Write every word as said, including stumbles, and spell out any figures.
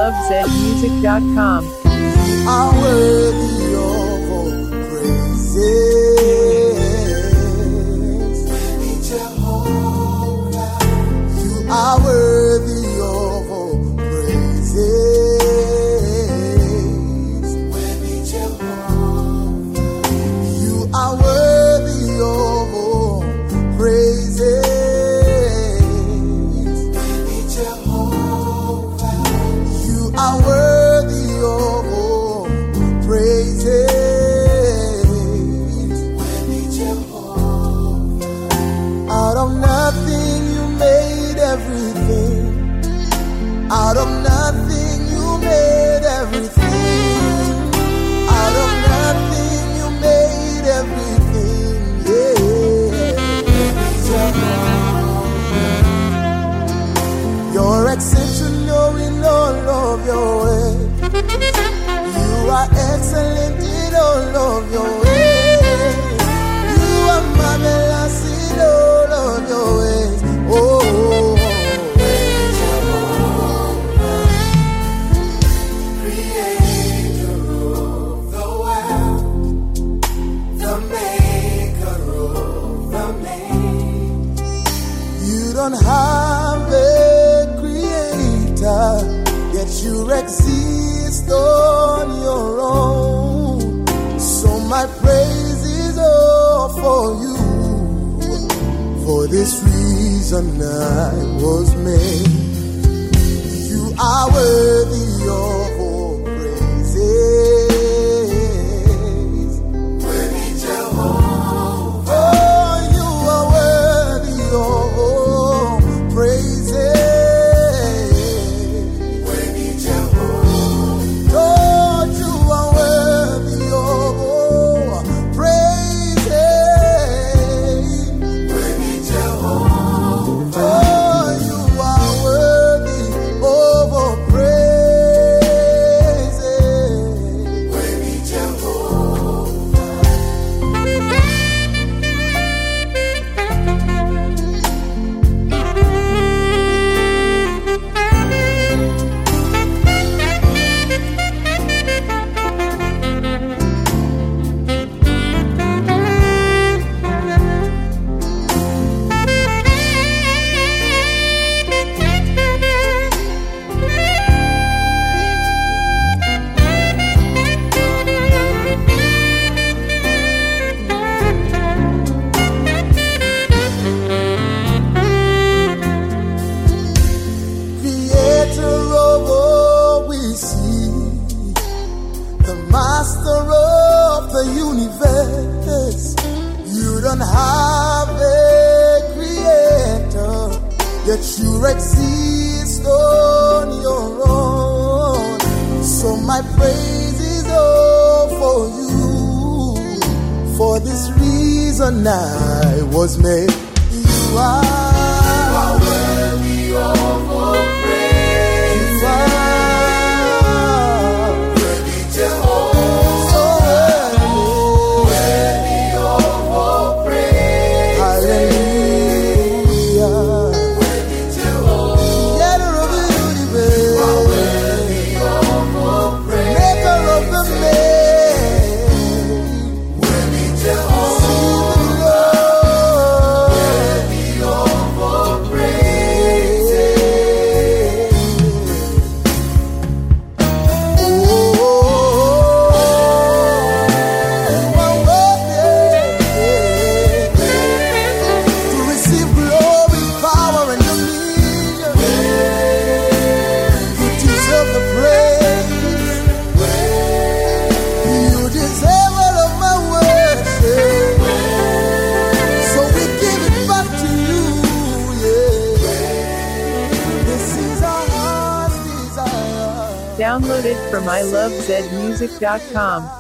love zed music dot com. Are worthy of all praises. Jehovah, you are worthy of all praises. Jehovah, you are worthy of all praises. Jehovah, you are worthy of all praises. Out of nothing you made everything. Out of nothing you made everything. Out of nothing you made everything. Yeah. You're exceptional in all of your ways. You are excellent in all of your ways. You are marvelous in all of your ways. Oh, Creator of the world, the Maker of the made. You don't have a creator, yet you exist on your own. So my praise is all for you. For this reason I was made. You are worthy of all praises. Worthy Jehovah. Oh, you are worthy of all praises. Worthy Jehovah. Lord, you are worthy of all praises. Worthy Jehovah. Oh, you are worthy of all praises. Worthy Jehovah. Creator of all we see, the master of the universe. You don't have a creator, yet you exist on your own. So my praise is all for you. For this reason I was made. You are worthy of all praise. You are worthy Jehovah. So worthy of all praise. Hallelujah. Worthy Jehovah. Creator of the universe. You are worthy of all praise. Maker of the made. Worthy Jehovah. See the Lord. Worthy of all praise. Oh, you are worthy to receive glory, power, and dominion. You deserve the praise. You deserve all of my worship. So we give it back to you. Yeah. This is our heart's desire. Download it from I love zed music dot com.